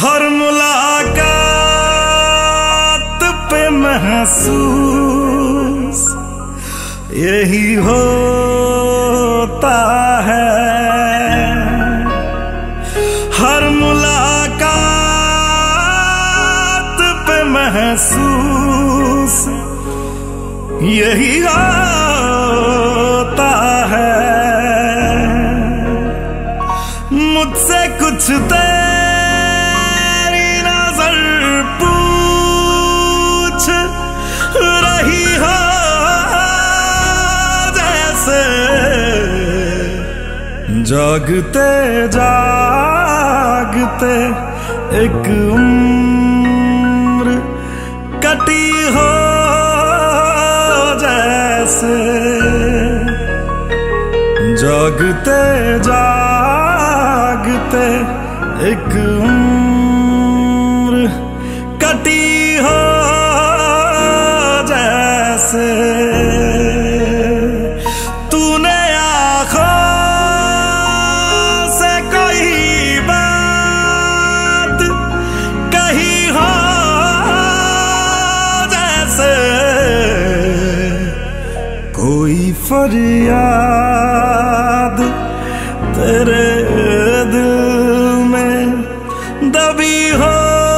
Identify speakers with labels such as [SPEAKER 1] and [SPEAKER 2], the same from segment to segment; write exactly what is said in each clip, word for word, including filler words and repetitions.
[SPEAKER 1] हर मुलाकात पे महसूस यही होता है। हर मुलाकात पे महसूस यही होता है। मुझसे कुछ तेरी नजर पूछ रही हो, जैसे जागते जागते एक उम्र कटी हो, जैसे जागते जागते एक उम्र कटी हो, जैसे तूने आँखों से कोई बात कही हो, जैसे कोई फरियाद तेरे दिल में दबी हो,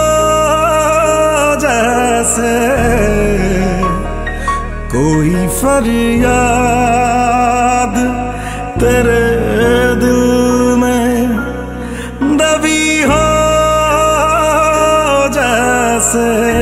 [SPEAKER 1] जैसे कोई फरियाद तेरे दिल में दबी हो, जैसे